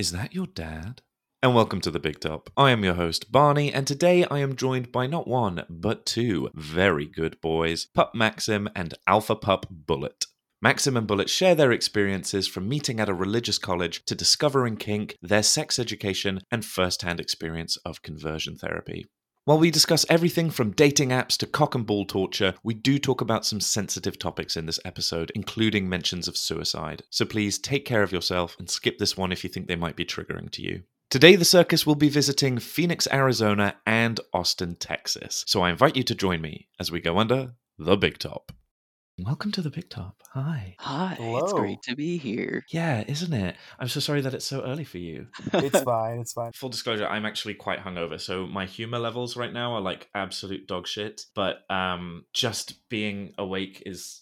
Is that your dad? And welcome to The Big Top. I am your host, Barney, and today I am joined by not one, but two very good boys, Pup Maxim and Alpha Pup Bullet. Maxim and Bullet share their experiences from meeting at a religious college to discovering kink, their sex education, and first-hand experience of conversion therapy. While we discuss everything from dating apps to cock and ball torture, we do talk about some sensitive topics in this episode, including mentions of suicide. So please take care of yourself and skip this one if you think they might be triggering to you. Today, the circus will be visiting Phoenix, Arizona and Austin, Texas. So I invite you to join me as we go under the Big Top. Welcome to the Big Top. Hi. Hi, Hello. it's great to be here. Yeah, isn't it? I'm so sorry that it's so early for you. It's fine, it's fine. Full disclosure, I'm actually quite hungover, so my humor levels right now are like absolute dog shit. But just being awake is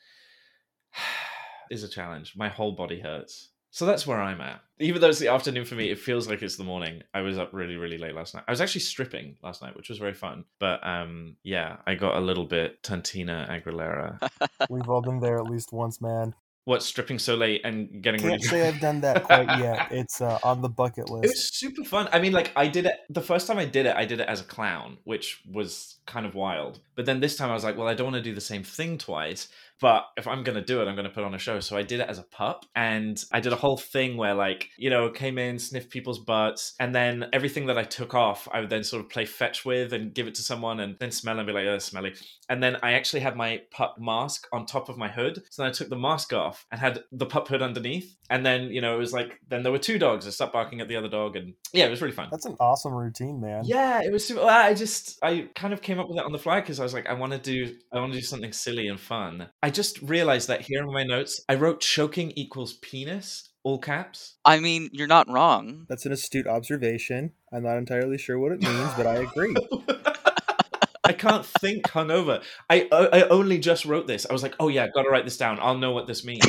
a challenge. My whole body hurts. So that's where I'm at. Even though it's the afternoon for me, it feels like it's the morning. I was up really, really late last night. I was actually stripping last night, which was very fun. But yeah, I got a little bit Tantina Aguilera. We've all been there at least once, man. What, stripping so late and getting Can't really say I've done that quite yet. It's on the bucket It list. was super fun. I mean, like, I did it the first time I did it as a clown, which was kind of wild. But then this time I was like, well, I don't want to do the same thing twice. But if I'm going to do it, I'm going to put on a show. So I did it as a pup. And I did a whole thing where, like, you know, came in, sniffed people's butts. And then everything that I took off, I would then sort of play fetch with and give it to someone and then smell and be like, oh, smelly. And then I actually had my pup mask on top of my hood. So then I took the mask off and had the pup hood underneath. And then, you know, it was like, then there were two dogs. I stopped barking at the other dog. And yeah, it was really fun. That's an awesome routine, man. Yeah, it was super. I kind of came up with it on the fly because I was like, I want to do something silly and fun. I just realized that here in my notes, I wrote choking equals penis, all caps. I mean, you're not wrong. That's an astute observation. I'm not entirely sure what it means, but I agree. I can't think hungover. I only just wrote this. I was like, oh yeah, got to write this down. I'll know what this means.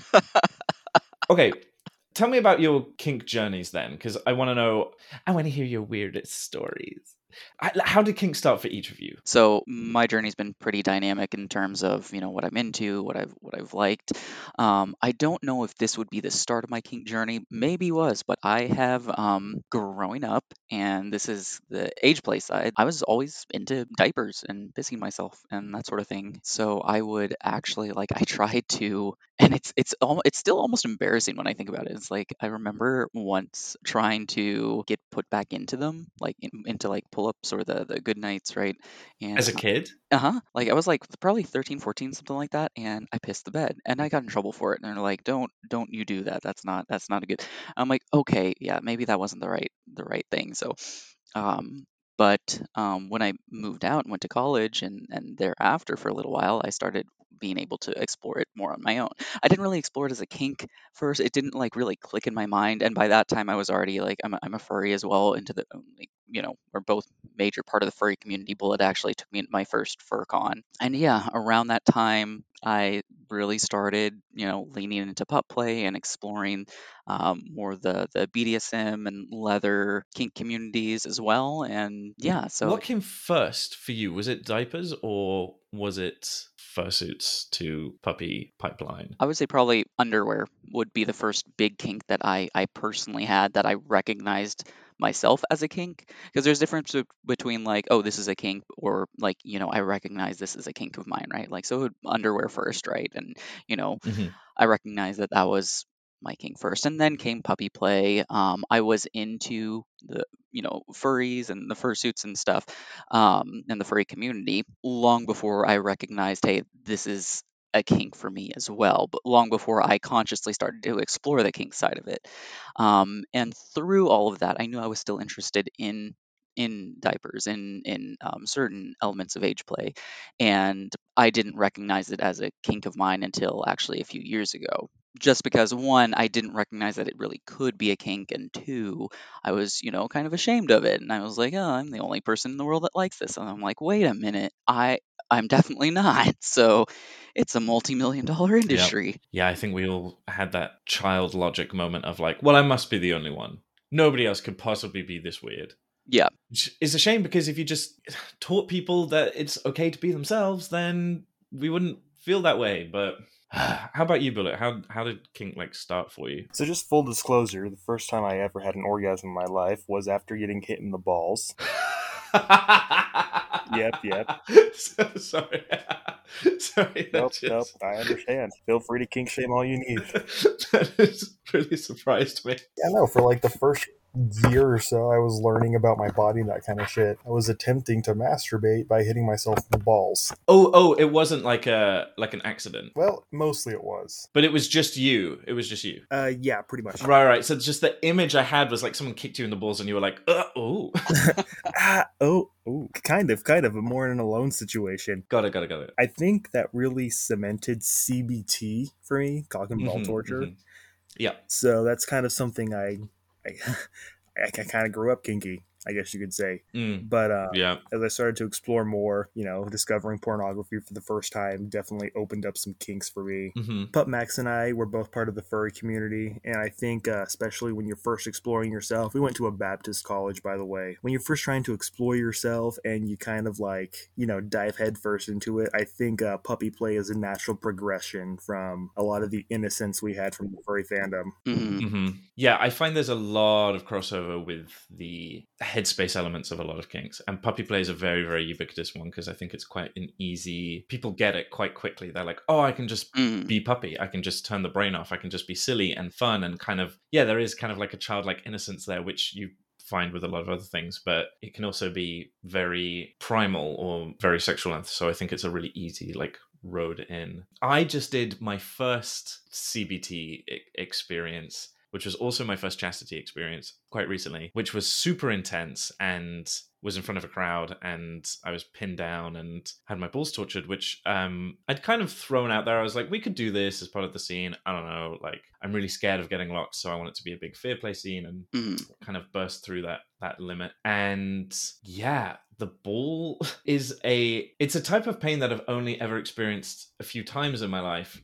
Okay. Tell me about your kink journeys then, because I want to know. I want to hear your weirdest stories. How did kink start for each of you? So my journey's been pretty dynamic in terms of, you know, what I'm into, what I've liked. I don't know if this would be the start of my kink journey. Maybe was, but I have growing up, and this is the age play side. I was always into diapers and pissing myself and that sort of thing. So I would actually I tried to, and it's still almost embarrassing when I think about it. It's like I remember once trying to get put back into them, into pull-ups or the good nights, right? And As a kid? like I was like probably 13, 14, something like that, and I pissed the bed and I got in trouble for it. And they're like, don't you do that. That's not a good. I'm like, okay, yeah, maybe that wasn't the right thing. So but when I moved out and went to college and thereafter for a little while, I started being able to explore it more on my own. I didn't really explore it as a kink first. It didn't really click in my mind. And by that time, I was already I'm a furry as well. Into the you know, we're both major part of the furry community. Bullet actually took me to my first fur con, and yeah, around that time, I really started leaning into pup play and exploring more the BDSM and leather kink communities as well. And yeah, so what came first for you? Was it diapers or was it fursuits to puppy pipeline? I would say probably underwear would be the first big kink that I personally had, that I recognized myself as a kink, because there's difference between oh, this is a kink, or I recognize this as a kink of mine, right? So underwear first, right? And I recognize that was my kink first, and then came puppy play. I was into the furries and the fursuits and stuff, and the furry community long before I recognized, hey, this is a kink for me as well, but long before I consciously started to explore the kink side of it. And through all of that, I knew I was still interested in diapers, in certain elements of age play, and I didn't recognize it as a kink of mine until actually a few years ago. Just because, one, I didn't recognize that it really could be a kink, and two, I was kind of ashamed of it, and I was like, oh, I'm the only person in the world that likes this, and I'm like, wait a minute, I'm definitely not. So it's a multi-million-dollar industry. Yeah, I think we all had that child logic moment of well, I must be the only one. Nobody else could possibly be this weird. Yeah. Which is a shame, because if you just taught people that it's okay to be themselves, then we wouldn't feel that way, but how about you, Bullet? How did kink like start for you? So just full disclosure, the first time I ever had an orgasm in my life was after getting hit in the balls. Yep. Sorry. Sorry. Nope, I understand. Feel free to kink shame all you need. That has really surprised me. Yeah, no, for like the first year or so, I was learning about my body and that kind of shit. I was attempting to masturbate by hitting myself in the balls. Oh, it wasn't like an accident. Well, mostly it was. But it was just you. It was just you. Yeah, pretty much. Right. So just the image I had was like someone kicked you in the balls and you were like, oh. Kind of, but more in an alone situation. Got it. I think that really cemented CBT for me, cock and ball torture. Mm-hmm. Yeah. So that's kind of something I kind of grew up kinky, I guess you could say. But as I started to explore more, discovering pornography for the first time definitely opened up some kinks for me. Pup Max and I were both part of the furry community, and I think especially when you're first exploring yourself, we went to a Baptist college, by the way. When you're first trying to explore yourself and you kind of dive headfirst into it, I think puppy play is a natural progression from a lot of the innocence we had from the furry fandom. Yeah, I find there's a lot of crossover with the headspace elements of a lot of kinks, and puppy play is a very, very ubiquitous one because I think it's quite an easy, people get it quite quickly. They're like, oh, I can just be puppy, I can just turn the brain off, I can just be silly and fun, and kind of, there is kind of like a childlike innocence there, which you find with a lot of other things, but it can also be very primal or very sexual. So I think it's a really easy road in. I just did my first CBT experience, which was also my first chastity experience quite recently, which was super intense and was in front of a crowd, and I was pinned down and had my balls tortured, which I'd kind of thrown out there. I was like, we could do this as part of the scene. I don't know, I'm really scared of getting locked, so I want it to be a big fear play scene, and kind of burst through that limit. And yeah, the ball is it's a type of pain that I've only ever experienced a few times in my life,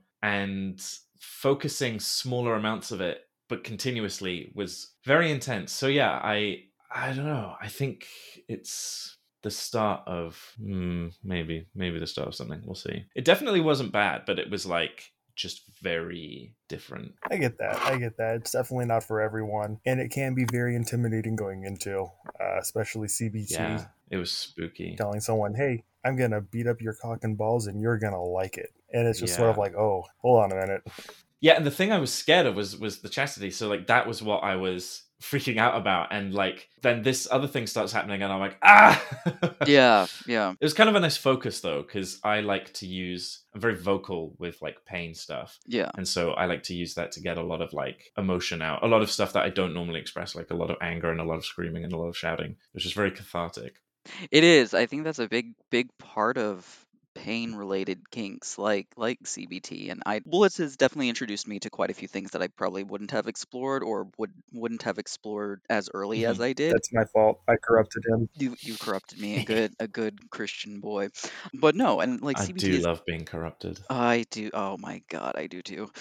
and focusing smaller amounts of it but continuously was very intense. So yeah, I don't know, I think it's the start of maybe the start of something. We'll see. It definitely wasn't bad, but it was just very different. I get that. It's definitely not for everyone, and it can be very intimidating going into, especially CBT. Yeah, it was spooky. Telling someone, hey, I'm going to beat up your cock and balls and you're going to like it. And it's just sort of like, oh, hold on a minute. Yeah, and the thing I was scared of was the chastity. So that was what I was freaking out about. And then this other thing starts happening and I'm like, ah! Yeah. It was kind of a nice focus though, because I'm very vocal with pain stuff. Yeah. And so I like to use that to get a lot of emotion out, a lot of stuff that I don't normally express, a lot of anger and a lot of screaming and a lot of shouting, which is very cathartic. It is. I think that's a big part of pain related kinks like CBT, and Bullets has definitely introduced me to quite a few things that I probably wouldn't have explored or wouldn't have explored as early as I did. That's my fault. I corrupted him. You corrupted me, a good Christian boy. But no, and I CBT do love being corrupted. I do. Oh my god, I do too.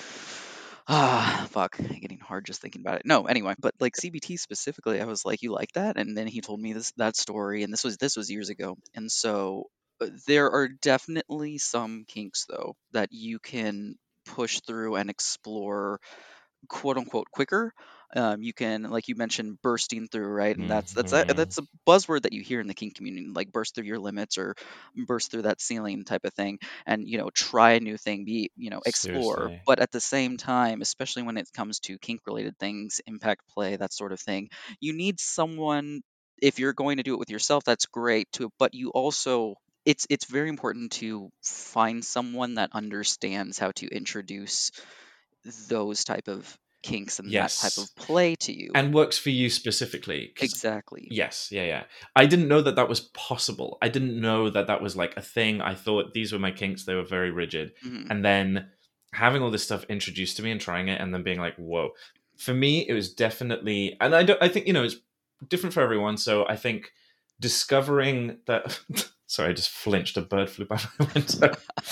Fuck, getting hard just thinking about it. No, anyway, but CBT specifically, I was like, you like that? And then he told me that story, and this was years ago. And so there are definitely some kinks though that you can push through and explore, quote unquote, quicker. You can, like you mentioned, bursting through, right? And that's a buzzword that you hear in the kink community, like burst through your limits or burst through that ceiling type of thing, and try a new thing, explore. Seriously. But at the same time, especially when it comes to kink related things, impact play, that sort of thing, you need someone. If you're going to do it with yourself, that's great too. But you also, it's very important to find someone that understands how to introduce those type of kinks and that type of play to you, and works for you specifically. Exactly. Yes. Yeah. I didn't know that was possible. I didn't know that was a thing. I thought these were my kinks. They were very rigid. And then having all this stuff introduced to me and trying it and then being like, whoa. For me, it was definitely, and I think, it's different for everyone. So I think discovering that sorry, I just flinched, a bird flew by my window.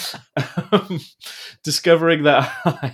Discovering that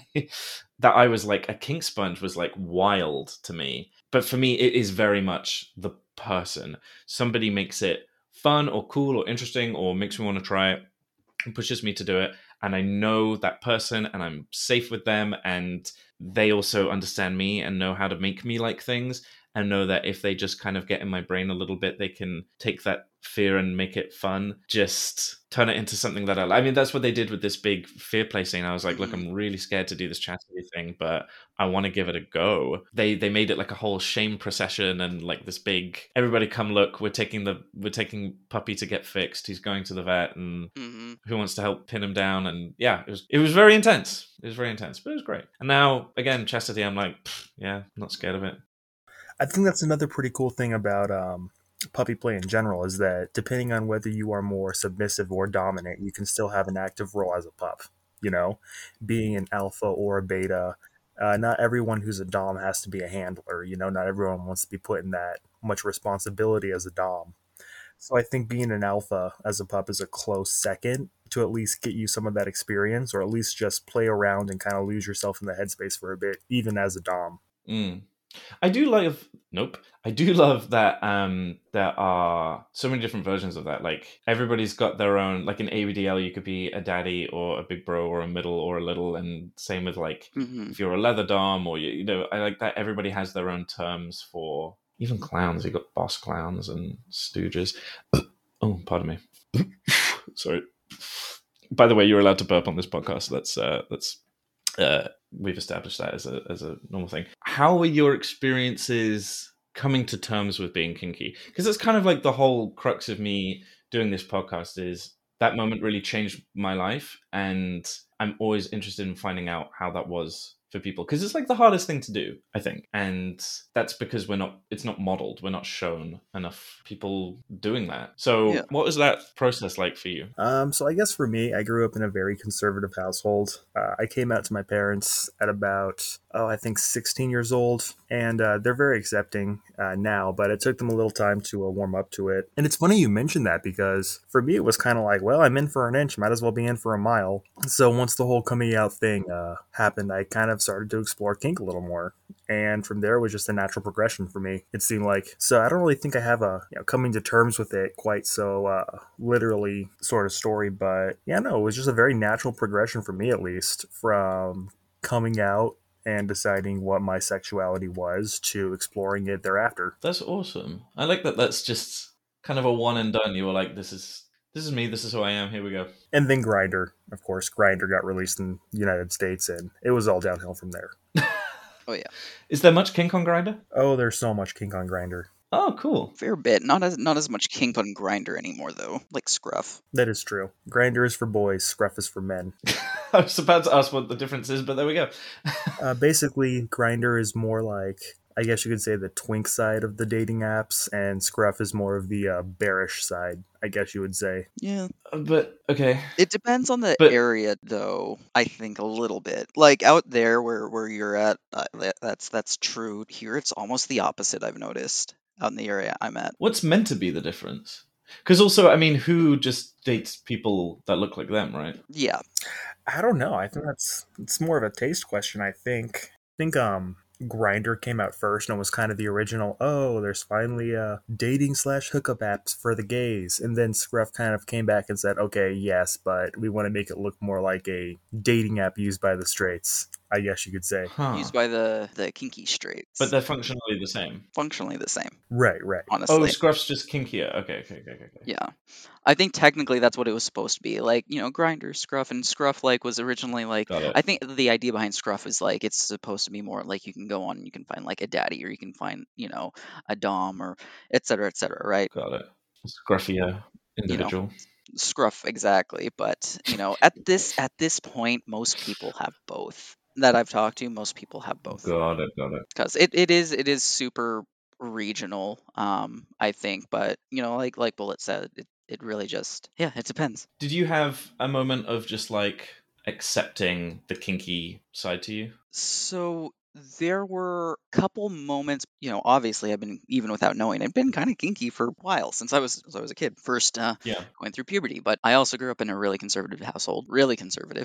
I was a kink sponge was wild to me. But for me, it is very much the person. Somebody makes it fun or cool or interesting or makes me want to try it and pushes me to do it. and I know that person and I'm safe with them, and they also understand me and know how to make me like things, and know that if they just kind of get in my brain a little bit, they can take that fear and make it fun, just turn it into something that I mean, that's what they did with this big fear play scene. I was like, look, I'm really scared to do this chastity thing, but I want to give it a go. They made it like a whole shame procession, and like this big, everybody come look, we're taking puppy to get fixed, he's going to the vet, and who wants to help pin him down? And yeah, it was very intense. It was very intense, but it was great. And now again, chastity, I'm like, yeah, I'm not scared of it. I think that's another pretty cool thing about puppy play in general, is that depending on whether you are more submissive or dominant, you can still have an active role as a pup. You know, being an alpha or a beta, not everyone who's a dom has to be a handler. You know, not everyone wants to be put in that much responsibility as a dom. So I think being an alpha as a pup is a close second to at least get you some of that experience, or at least just play around and kind of lose yourself in the headspace for a bit, even as a dom. I do love that there are so many different versions of that. Like everybody's got their own, like in ABDL you could be a daddy or a big bro or a middle or a little, and same with like if you're a leather dom, or you know, I like that everybody has their own terms for even clowns. You've got boss clowns and stooges. Oh, pardon me. Sorry. By the way, you're allowed to burp on this podcast. That's we've established that as a normal thing. How were your experiences coming to terms with being kinky? Because it's kind of like the whole crux of me doing this podcast is that moment really changed my life, and I'm always interested in finding out how that was for people, because it's like the hardest thing to do, I think, and that's because it's not modeled, we're not shown enough people doing that. So What was that process like for you? So I guess for me, I grew up in a very conservative household. I came out to my parents at about I think 16 years old, and they're very accepting now, but it took them a little time to warm up to it. And it's funny you mentioned that, because for me it was kind of like, well, I'm in for an inch, might as well be in for a mile. So once the whole coming out thing happened, I kind of started to explore kink a little more, and from there it was just a natural progression for me, it seemed like. So I don't really think I have a coming to terms with it quite so literally sort of story, but yeah, no, it was just a very natural progression for me, at least, from coming out and deciding what my sexuality was to exploring it thereafter. That's awesome. I like that. That's just kind of a one and done. You were like, this is me, this is who I am, here we go. And then Grindr, of course. Grindr got released in the United States, and it was all downhill from there. Oh yeah. Is there much kink on Grindr? Oh, there's so much kink on Grindr. Oh, cool. Fair bit. Not as much kink on Grindr anymore, though. Like Scruff. That is true. Grindr is for boys, Scruff is for men. I was about to ask what the difference is, but there we go. Basically, Grindr is more like, I guess you could say, the twink side of the dating apps, and Scruff is more of the bearish side, I guess you would say. Yeah. But, okay. It depends on the area, though, I think, a little bit. Like, out there where you're at, that's true. Here, it's almost the opposite, I've noticed, out in the area I'm at. What's meant to be the difference? Because also, I mean, who just dates people that look like them, right? Yeah. I don't know. I think it's more of a taste question, I think. Grindr came out first and was kind of the original, oh, there's finally dating / hookup apps for the gays. And then Scruff kind of came back and said, okay, yes, but we want to make it look more like a dating app used by the straights, I guess you could say. Used by the kinky straights. But they're functionally the same. Functionally the same. Right. Honestly. Oh, Scruff's just kinkier. Okay. Yeah. I think technically that's what it was supposed to be. Like, Grindr, Scruff, and Scruff was originally like, I think the idea behind Scruff is like it's supposed to be more like you can go on and you can find like a daddy, or you can find, a dom, or et cetera, right? Got it. Scruffier individual. Scruff, exactly. But, at this point, most people have both. That I've talked to, most people have both. Got it. Because it is super regional, I think, but like Bullet said, it really just, it depends. Did you have a moment of just like accepting the kinky side to you? So there were a couple moments, obviously I've been, even without knowing, I've been kind of kinky for a while, since I was a kid, first going through puberty. But I also grew up in a really conservative household, really conservative.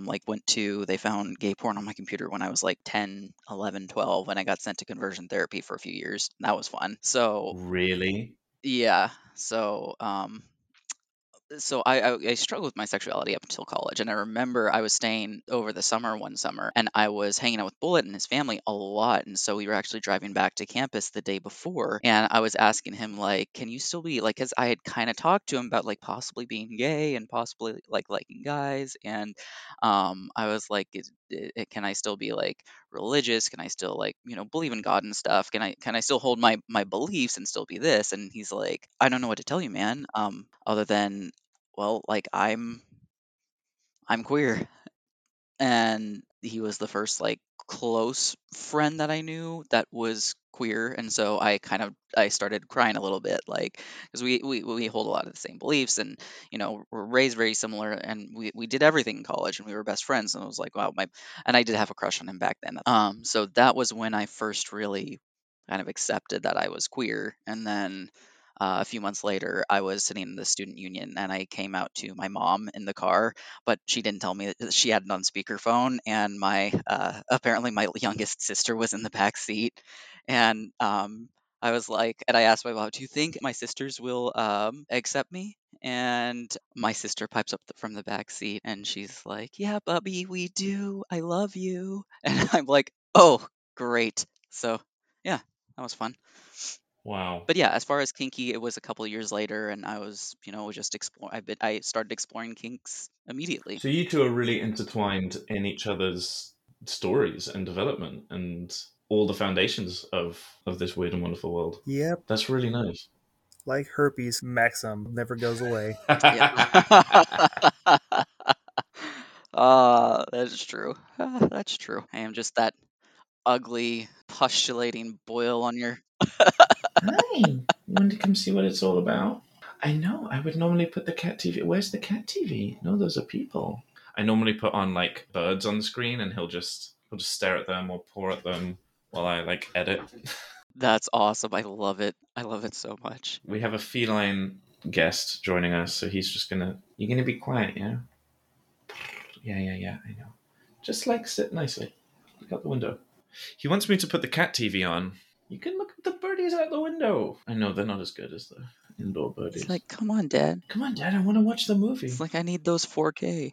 They found gay porn on my computer when I was like 10, 11, 12, and I got sent to conversion therapy for a few years. That was fun. So really? Yeah. So so I struggled with my sexuality up until college, and I remember I was staying over the summer one summer, and I was hanging out with Bullet and his family a lot, and so we were actually driving back to campus the day before, and I was asking him like, "Can you still be like?" Because I had kind of talked to him about like possibly being gay and possibly like liking guys, and I was like, "Can I still be like religious? Can I still like believe in God and stuff? Can I still hold my beliefs and still be this?" And he's like, "I don't know what to tell you, man. Other than well, like I'm queer." And he was the first like close friend that I knew that was queer, and so I started crying a little bit, like because we hold a lot of the same beliefs, and we're raised very similar, and we did everything in college, and we were best friends, and I was like, wow, my and I did have a crush on him back then. So that was when I first really kind of accepted that I was queer, and then a few months later, I was sitting in the student union and I came out to my mom in the car, but she didn't tell me that she had it on speakerphone. And my apparently my youngest sister was in the back seat, and I was like, and I asked my mom, "Do you think my sisters will accept me?" And my sister pipes up from the back seat and she's like, "Yeah, Bubby, we do. I love you." And I'm like, "Oh, great." So yeah, that was fun. Wow. But yeah, as far as kinky, it was a couple of years later, and I was, just I started exploring kinks immediately. So you two are really intertwined in each other's stories and development and all the foundations of this weird and wonderful world. Yep. That's really nice. Like herpes, Maxim never goes away. That's true. That's true. I am just that ugly, postulating boil on your. Hi, you want to come see what it's all about? I know. I would normally put the cat TV. Where's the cat TV? No, those are people. I normally put on like birds on the screen, and he'll just stare at them or paw at them while I like edit. That's awesome. I love it. I love it so much. We have a feline guest joining us, so he's just gonna. You're gonna be quiet, yeah. Yeah. I know. Just like sit nicely. Look out the window. He wants me to put the cat TV on. You can look at the birdies out the window. I know they're not as good as the indoor birdies. It's like, come on, Dad. Come on, Dad. I want to watch the movie. It's like I need those 4K.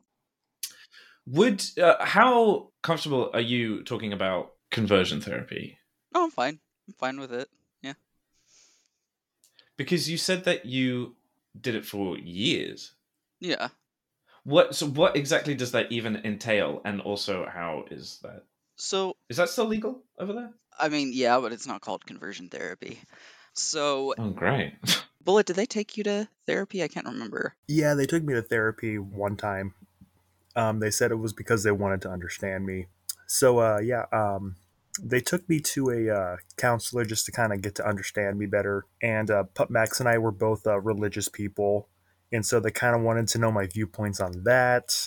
How comfortable are you talking about conversion therapy? Oh, I'm fine. I'm fine with it. Yeah. Because you said that you did it for years. Yeah. What exactly does that even entail? And also, how is that? So is that still legal over there? I mean, yeah, but it's not called conversion therapy. So. Oh, great. Bullet, did they take you to therapy? I can't remember. Yeah, they took me to therapy one time. They said it was because they wanted to understand me. So, they took me to a counselor just to kind of get to understand me better. And Pup Max and I were both religious people. And so they kind of wanted to know my viewpoints on that.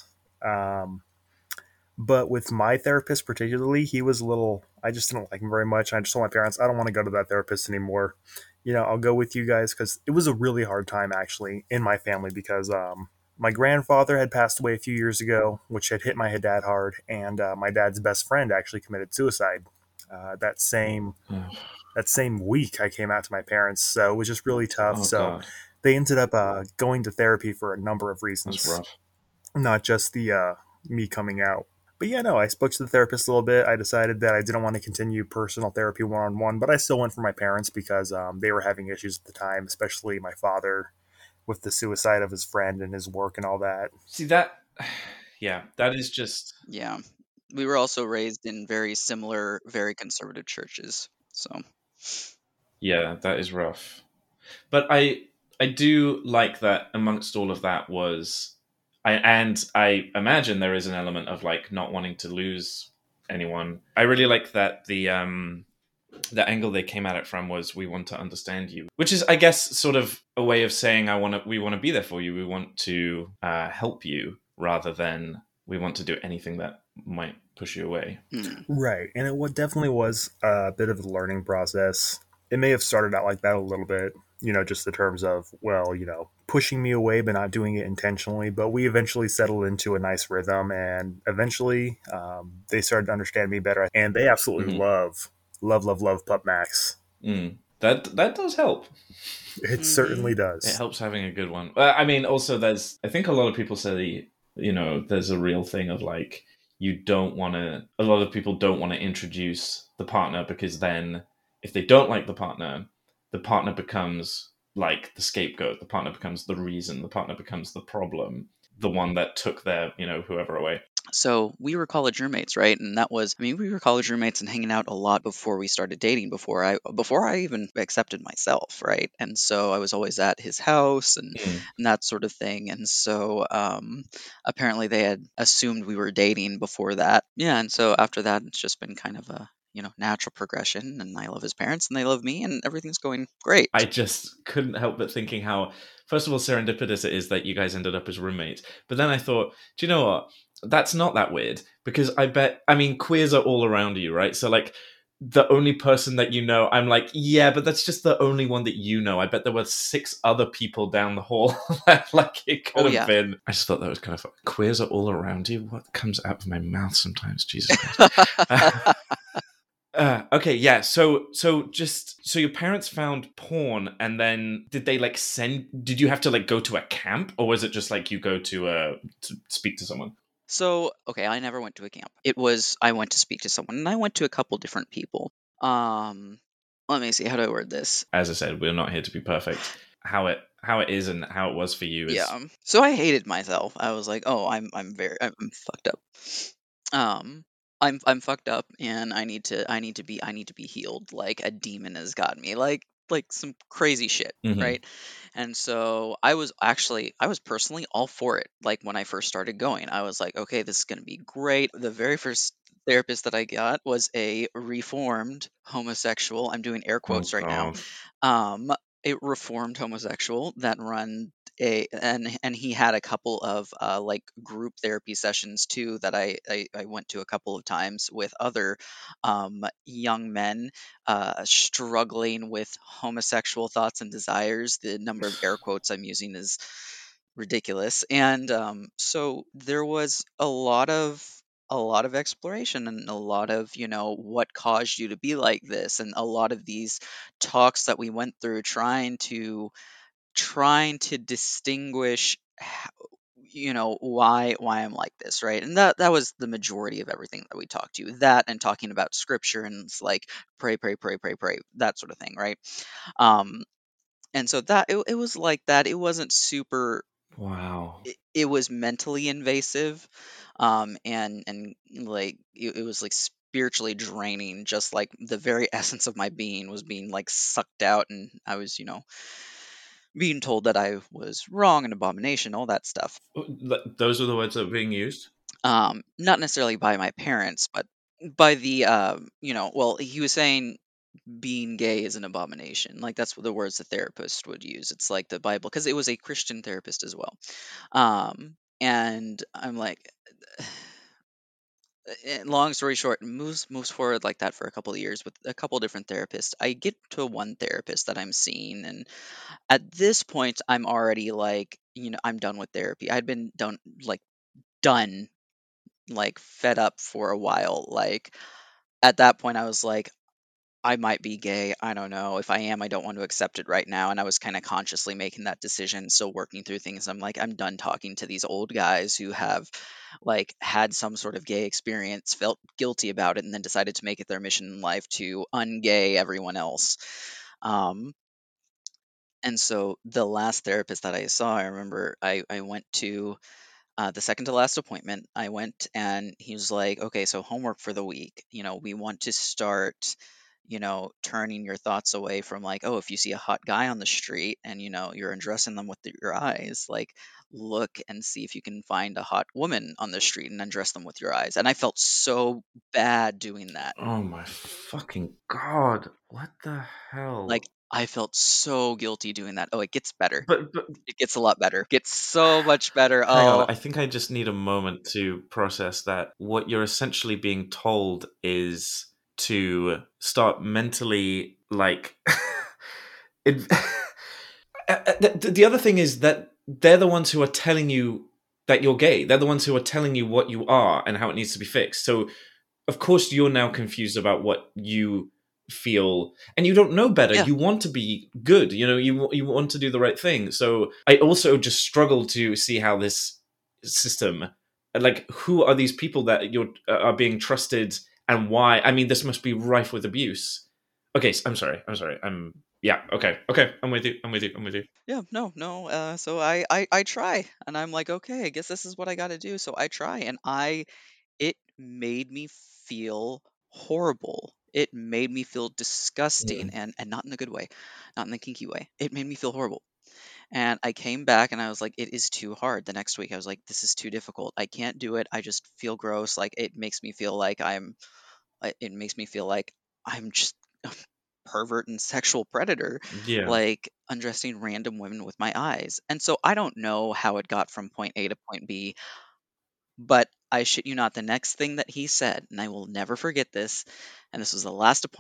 But with my therapist particularly, he was a little, I just didn't like him very much. I just told my parents, I don't want to go to that therapist anymore. I'll go with you guys, because it was a really hard time actually in my family, because my grandfather had passed away a few years ago, which had hit my dad hard, and my dad's best friend actually committed suicide that same week I came out to my parents. So it was just really tough. God. They ended up going to therapy for a number of reasons. That's rough. Not just the me coming out. But yeah, no, I spoke to the therapist a little bit. I decided that I didn't want to continue personal therapy one-on-one, but I still went for my parents because they were having issues at the time, especially my father with the suicide of his friend and his work and all that. See, that is just... Yeah. We were also raised in very similar, very conservative churches, so... Yeah, that is rough. But I do like that amongst all of that was... I imagine there is an element of like not wanting to lose anyone. I really like that the angle they came at it from was, we want to understand you, which is, I guess, sort of a way of saying we want to be there for you. We want to help you, rather than we want to do anything that might push you away. Right, and it definitely was a bit of a learning process. It may have started out like that a little bit, just in terms of, pushing me away but not doing it intentionally. But we eventually settled into a nice rhythm, and eventually they started to understand me better. And they absolutely love Pup Max. That does help. It certainly does. It helps having a good one. I mean, also I think a lot of people say, there's a real thing of like, a lot of people don't want to introduce the partner, because then if they don't like the partner becomes like the scapegoat, the partner becomes the reason, the partner becomes the problem, the one that took their, whoever away. So we were college roommates, right? And we were college roommates and hanging out a lot before we started dating, before I even accepted myself, right? And so I was always at his house and that sort of thing. And so apparently they had assumed we were dating before that. Yeah, and so after that, it's just been kind of a natural progression, and I love his parents and they love me, and everything's going great. I just couldn't help but thinking how, first of all, serendipitous it is that you guys ended up as roommates. But then I thought, do you know what? That's not that weird, because queers are all around you, right? So like, the only person that I'm like, yeah, but that's just the only one that I bet there were 6 other people down the hall. Like, it could have been. I just thought that was kind of fun. Queers are all around you? What comes out of my mouth sometimes? Jesus Christ. Okay, yeah. So your parents found porn, and then did they did you have to go to a camp, or was it just like you go to speak to someone? So, okay, I never went to a camp. I went to speak to someone, and I went to a couple different people. Let me see, how do I word this? As I said, we're not here to be perfect. How it is and how it was for you is... Yeah. So I hated myself. I was like, oh, I'm fucked up. I'm fucked up, and I need to be healed. Like a demon has got me. Like some crazy shit, right? And so I was personally all for it. Like when I first started going, I was like, okay, this is gonna be great. The very first therapist that I got was a reformed homosexual. I'm doing air quotes right now. A reformed homosexual that run and he had a couple of like group therapy sessions too that I went to a couple of times with other young men struggling with homosexual thoughts and desires. The number of air quotes I'm using is ridiculous. And so there was a lot of exploration, and a lot of what caused you to be like this, and a lot of these talks that we went through trying to distinguish why I'm like this, right? And that was the majority of everything that we talked to, that and talking about scripture, and it's like pray, that sort of thing, right? And so that it was like that. It wasn't super... Wow. It was mentally invasive, and like it was like spiritually draining. Just like the very essence of my being was being like sucked out, and I was being told that I was wrong, an abomination, all that stuff. Those are the words that were being used? Not necessarily by my parents, but by the well, he was saying being gay is an abomination. Like that's what the words the therapist would use. It's like the Bible, because it was a Christian therapist as well. And I'm like, long story short, moves forward like that for a couple of years with a couple different therapists. I get to one therapist that I'm seeing, and at this point, I'm already like, I'm done with therapy. I'd been done, like fed up for a while. Like at that point, I was like, I might be gay. I don't know. If I am, I don't want to accept it right now. And I was kind of consciously making that decision, still working through things. I'm like, I'm done talking to these old guys who have like had some sort of gay experience, felt guilty about it, and then decided to make it their mission in life to ungay everyone else. And so the last therapist that I saw, I remember I went to the second to last appointment. I went, and he was like, okay, so homework for the week. We want to start, turning your thoughts away from like, oh, if you see a hot guy on the street and, you're undressing them with your eyes, like look and see if you can find a hot woman on the street and undress them with your eyes. And I felt so bad doing that. Oh my fucking God. What the hell? Like, I felt so guilty doing that. Oh, it gets better. But it gets a lot better. It gets so much better. Hang on, I think I just need a moment to process that. What you're essentially being told is to start mentally like... The other thing is that they're the ones who are telling you that you're gay. They're the ones who are telling you what you are and how it needs to be fixed. So, of course, you're now confused about what you feel, and you don't know better. Yeah. You want to be good, you want to do the right thing. So I also just struggle to see how this system, like, who are these people that are being trusted, and why? I mean, this must be rife with abuse. Okay, I'm sorry. Yeah, okay. I'm with you. Yeah, no. So I try, and I'm like, okay, I guess this is what I got to do. So I try, and it made me feel horrible. It made me feel disgusting, and not in a good way, not in the kinky way. It made me feel horrible. And I came back and I was like, it is too hard. The next week I was like, this is too difficult. I can't do it. I just feel gross. Like it makes me feel like I'm just a pervert and sexual predator, Yeah. like undressing random women with my eyes. And so I don't know how it got from point A to point B, but I shit you not, the next thing that he said, and I will never forget this, and this was the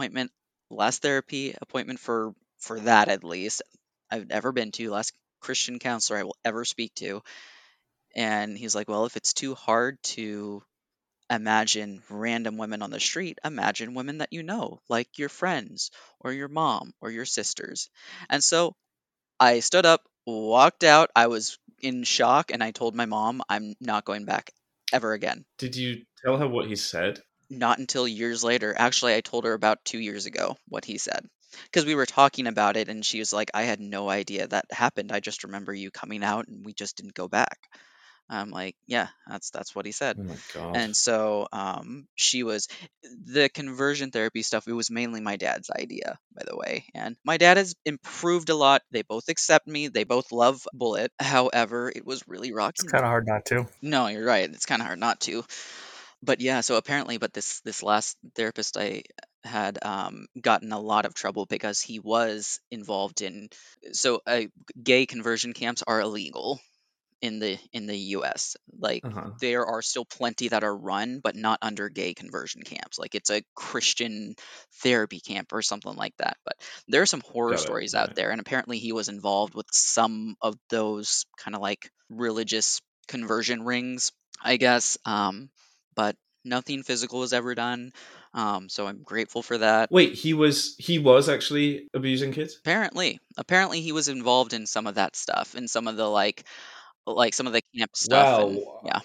last therapy appointment for that, at least I've ever been to, last Christian counselor I will ever speak to. And he's like, well, if it's too hard to imagine random women on the street, imagine women that you know, like your friends or your mom or your sisters. And so I stood up, walked out. I was in shock, and I told my mom I'm not going back ever again. Did you tell her what he said? Not until years later. Actually, I told her about 2 years ago what he said, because we were talking about it, and she was like, I had no idea that happened. I just remember you coming out, and we just didn't go back. I'm like, yeah, that's what he said. Oh my God. And so she was the conversion therapy stuff. It was mainly my dad's idea, by the way. And my dad has improved a lot. They both accept me. They both love Bullet. However, it was really rocky. It's kind of hard not to. No, you're right. It's kind of hard not to. But yeah, so apparently, but this last therapist I had gotten a lot of trouble because he was involved in, so gay conversion camps are illegal in the US. Like there are still plenty that are run, but not under gay conversion camps. Like it's a Christian therapy camp or something like that. But there are some horror stories out there, and apparently he was involved with some of those kind of like religious conversion rings, I guess. But nothing physical was ever done. So I'm grateful for that. Wait, he was actually abusing kids? Apparently he was involved in some of that stuff, and some of the like some of the camp stuff. Wow. And, yeah.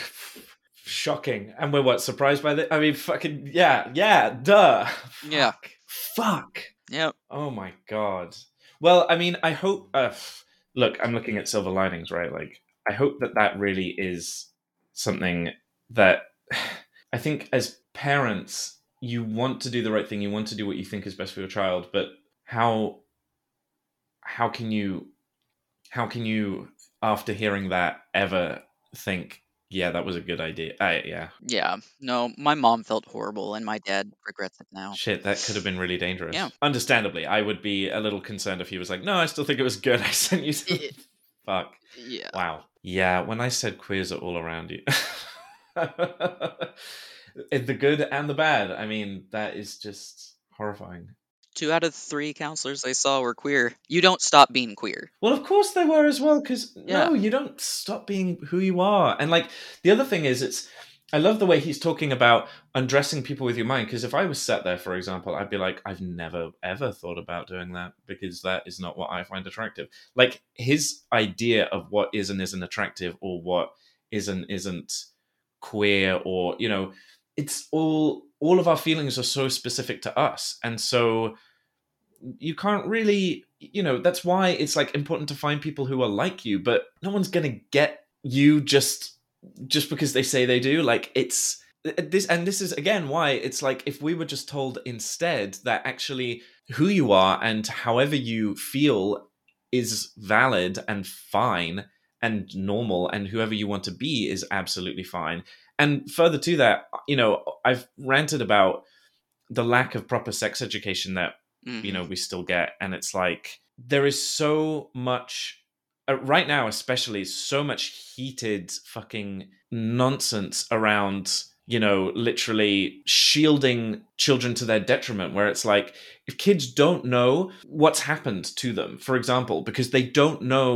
Shocking. And we're what, surprised by that? I mean, fucking, yeah, duh. Yeah. Fuck. Yep. Oh my God. Well, I mean, I hope, look, I'm looking at silver linings, right? Like, I hope that really is something that I think as parents, you want to do the right thing. You want to do what you think is best for your child, but how can you, after hearing that, ever think, yeah, that was a good idea? Yeah. No, my mom felt horrible, and my dad regrets it now. Shit, that could have been really dangerous. Yeah. Understandably, I would be a little concerned if he was like, no, I still think it was good. I sent you to fuck. Yeah. Wow. Yeah, when I said queers are all around you. The good and the bad. I mean, that is just horrifying. 2 out of 3 counselors I saw were queer. You don't stop being queer. Well, of course they were as well, because no, you don't stop being who you are. And like the other thing is, I love the way he's talking about undressing people with your mind, because if I was sat there, for example, I'd be like, I've never ever thought about doing that, because that is not what I find attractive. Like his idea of what is and isn't attractive, or what isn't queer, or it's all of our feelings are so specific to us, and so you can't really, that's why it's like important to find people who are like you, but no one's gonna get you just because they say they do. Like it's this, and this is again why it's like, if we were just told instead that actually who you are and however you feel is valid and fine and normal, and whoever you want to be is absolutely fine. And further to that, I've ranted about the lack of proper sex education that we still get, and it's like there is so much right now, especially so much heated fucking nonsense around literally shielding children to their detriment, where it's like, if kids don't know what's happened to them, for example, because they don't know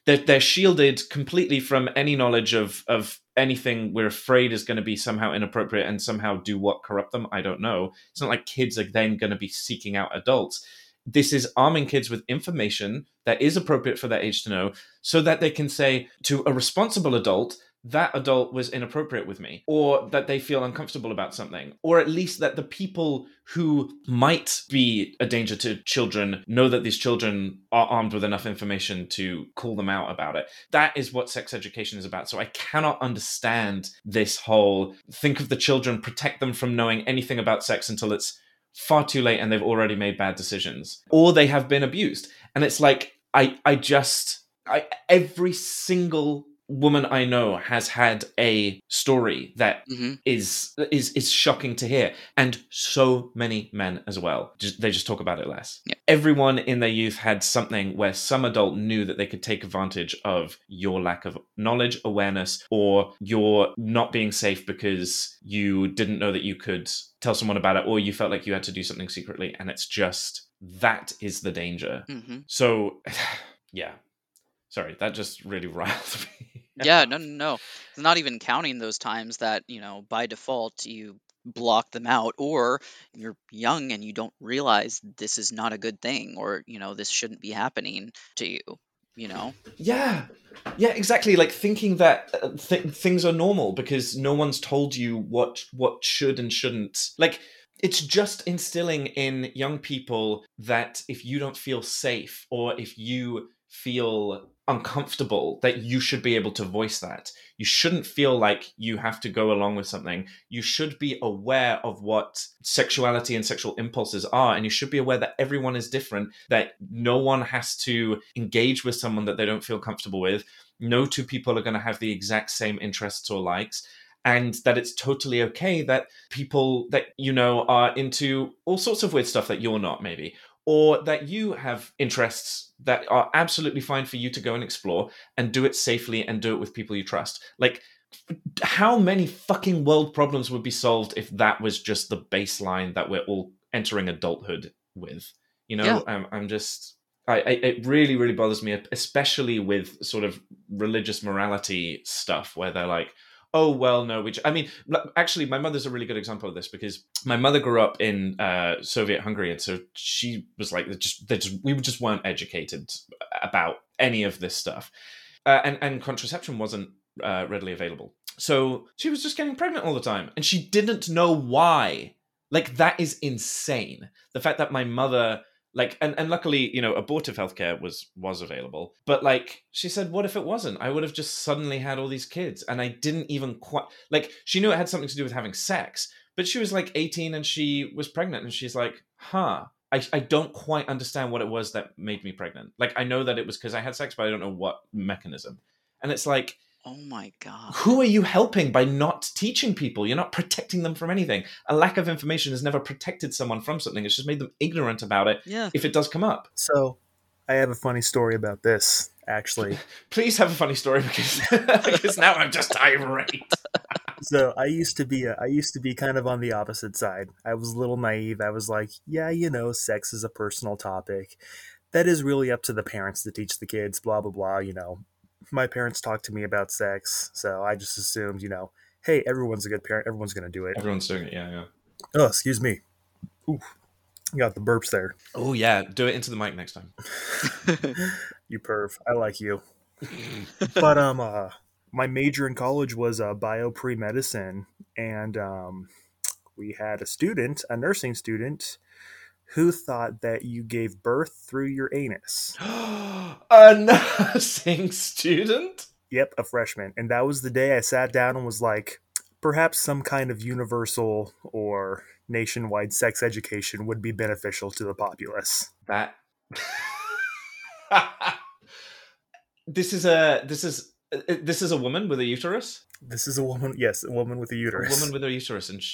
they're shielded completely from any knowledge of anything we're afraid is going to be somehow inappropriate and somehow do what, corrupt them. I don't know. It's not like kids are then going to be seeking out adults. This is arming kids with information that is appropriate for their age to know, so that they can say to a responsible adult, that adult was inappropriate with me, or that they feel uncomfortable about something, or at least that the people who might be a danger to children know that these children are armed with enough information to call them out about it. That is what sex education is about. So I cannot understand this whole think of the children, protect them from knowing anything about sex until it's far too late and they've already made bad decisions, or they have been abused. And it's like, every single woman I know has had a story that is shocking to hear, and so many men as well. They just talk about it less. Yeah. Everyone in their youth had something where some adult knew that they could take advantage of your lack of knowledge, awareness, or your not being safe because you didn't know that you could tell someone about it, or you felt like you had to do something secretly. And it's just, that is the danger. So yeah, sorry, that just really riled me. Yeah, no. It's not even counting those times that, by default you block them out, or you're young and you don't realize this is not a good thing, or, this shouldn't be happening to you, Yeah, exactly. Like thinking that things are normal because no one's told you what should and shouldn't. Like, it's just instilling in young people that if you don't feel safe, or if you feel uncomfortable, that you should be able to voice that. You shouldn't feel like you have to go along with something. You should be aware of what sexuality and sexual impulses are, and you should be aware that everyone is different, that no one has to engage with someone that they don't feel comfortable with. No two people are going to have the exact same interests or likes. And that it's totally okay that people that are into all sorts of weird stuff that you're not, maybe, or that you have interests that are absolutely fine for you to go and explore, and do it safely and do it with people you trust. Like, how many fucking world problems would be solved if that was just the baseline that we're all entering adulthood with? Yeah. It really, really bothers me, especially with sort of religious morality stuff, where they're like, oh, well, no, actually, my mother's a really good example of this, because my mother grew up in Soviet Hungary. And so she was like, we just weren't educated about any of this stuff. And contraception wasn't readily available. So she was just getting pregnant all the time, and she didn't know why. Like, that is insane. The fact that my mother... and luckily, abortive healthcare was available. But she said, what if it wasn't? I would have just suddenly had all these kids. And I didn't even quite, she knew it had something to do with having sex, but she was 18 and she was pregnant, and she's like, I don't quite understand what it was that made me pregnant. I know that it was because I had sex, but I don't know what mechanism. And it's like, oh my God. Who are you helping by not teaching people? You're not protecting them from anything. A lack of information has never protected someone from something. It's just made them ignorant about it. Yeah. If it does come up. So I have a funny story about this, actually. Please have a funny story, because now I'm just irate. So I used to be kind of on the opposite side. I was a little naive. I was like, yeah, sex is a personal topic. That is really up to the parents to teach the kids, blah, blah, blah, My parents talked to me about sex, so I just assumed, hey, everyone's a good parent. Everyone's going to do it. Everyone's doing it, yeah. Oh, excuse me. Ooh, you got the burps there. Oh, yeah. Do it into the mic next time. You perv. I like you. But my major in college was bio pre-medicine, and we had a nursing student, who thought that you gave birth through your anus. A nursing student? Yep, a freshman. And that was the day I sat down and was like, perhaps some kind of universal or nationwide sex education would be beneficial to the populace. That... This is a woman with a uterus? This is a woman, yes, a woman with a uterus. A woman with a uterus, and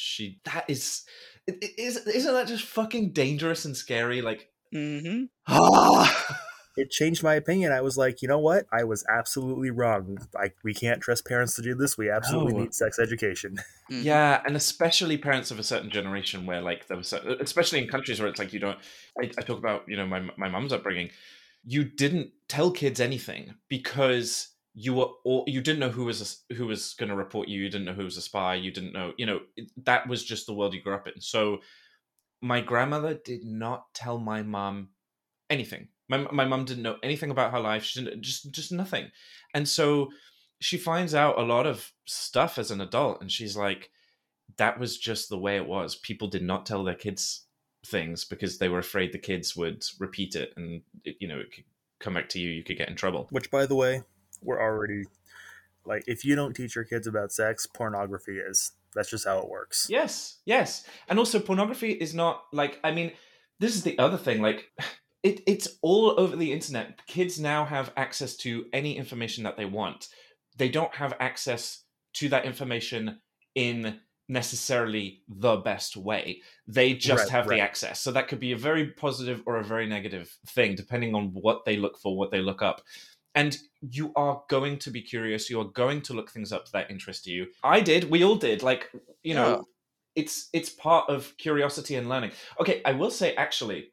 isn't that just fucking dangerous and scary? Mm-hmm. It changed my opinion. I was like, you know what? I was absolutely wrong. We can't trust parents to do this. We absolutely need sex education. Mm-hmm. Yeah, and especially parents of a certain generation where, there was, especially in countries where it's you don't... I talk about, my mum's upbringing. you didn't tell kids anything because you didn't know who was going to report you. You didn't know who was a spy. You didn't know, that was just the world you grew up in. So my grandmother did not tell my mom anything. My mom didn't know anything about her life. She didn't, just nothing. And so she finds out a lot of stuff as an adult, and she's like, that was just the way it was. People did not tell their kids things because they were afraid the kids would repeat it, and it could come back to you. You could get in trouble. Which, by the way, we're already like, if you don't teach your kids about sex, pornography is. That's just how it works. Yes. And also, pornography is not like, I mean, this is the other thing. Like, it's all over the internet. Kids now have access to any information that they want. They don't have access to that information in necessarily the best way. They just have the access. So that could be a very positive or a very negative thing, depending on what they look for, what they look up. And you are going to be curious. You are going to look things up that interest you. I did. We all did. Like, it's part of curiosity and learning. Okay, I will say, actually,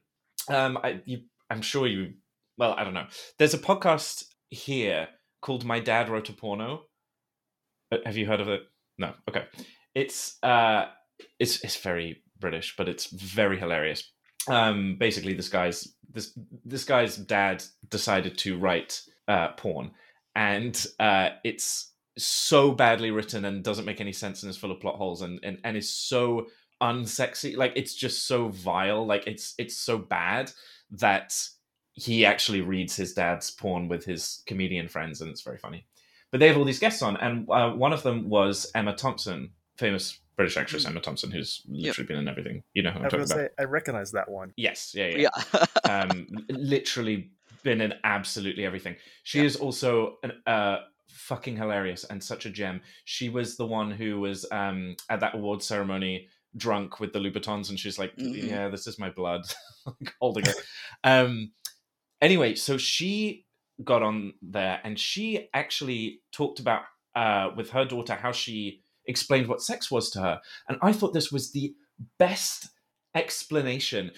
I'm sure you... Well, I don't know. There's a podcast here called My Dad Wrote a Porno. Have you heard of it? No. Okay. It's very British, but it's very hilarious. Basically, this guy's dad decided to write porn, and it's so badly written and doesn't make any sense and is full of plot holes and is so unsexy. Like, it's just so vile. Like, it's so bad that he actually reads his dad's porn with his comedian friends, and it's very funny. But they have all these guests on, and one of them was Emma Thompson, famous British actress Emma Thompson, who's literally been in everything. You know who I'm talking about. I recognize that one. Yes, yeah. Literally been in absolutely everything. She is also fucking hilarious and such a gem. She was the one who was at that award ceremony drunk with the Louboutins, and she's like, yeah, this is my blood. Holding it. Anyway, so she got on there, and she actually talked about with her daughter how she explained what sex was to her. And I thought this was the best explanation.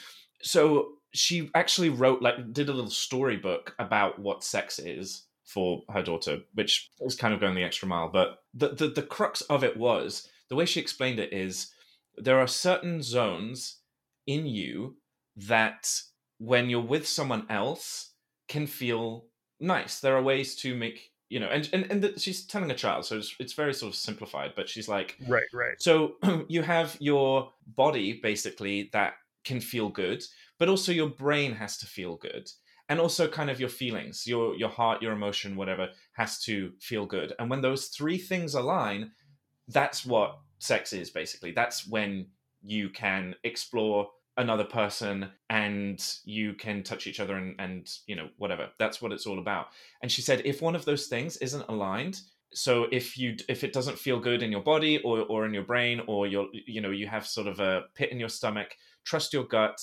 So she actually did a little storybook about what sex is for her daughter, which was kind of going the extra mile. But the crux of it was, the way she explained it is, there are certain zones in you that when you're with someone else can feel nice. There are ways to make, and she's telling a child, so it's very sort of simplified, but she's like, right. So you have your body basically that can feel good, but also your brain has to feel good. And also kind of your feelings, your heart, your emotion, whatever, has to feel good. And when those three things align, that's what sex is, basically. That's when you can explore another person and you can touch each other and whatever. That's what it's all about. And she said, if one of those things isn't aligned, so if it doesn't feel good in your body or in your brain, or you have sort of a pit in your stomach, trust your gut.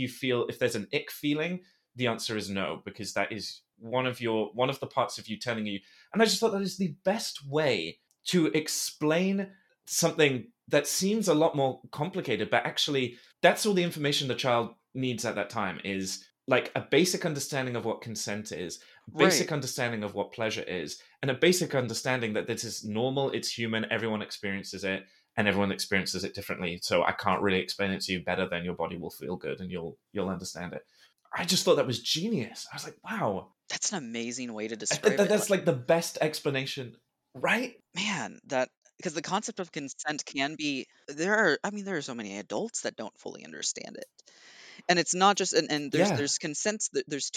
If there's an ick feeling, the answer is no, because that is one of the parts of you telling you. And I just thought that is the best way to explain something that seems a lot more complicated, but actually that's all the information the child needs at that time, is like a basic understanding of what consent is, basic understanding of what pleasure is, and a basic understanding that this is normal, it's human, everyone experiences it, and everyone experiences it differently. So I can't really explain it to you better than your body will feel good and you'll understand it. I just thought that was genius. I was like, wow. That's an amazing way to describe it. That's like the best explanation, right? Man, because the concept of consent can be, there are so many adults that don't fully understand it. And it's not just, and there's consents,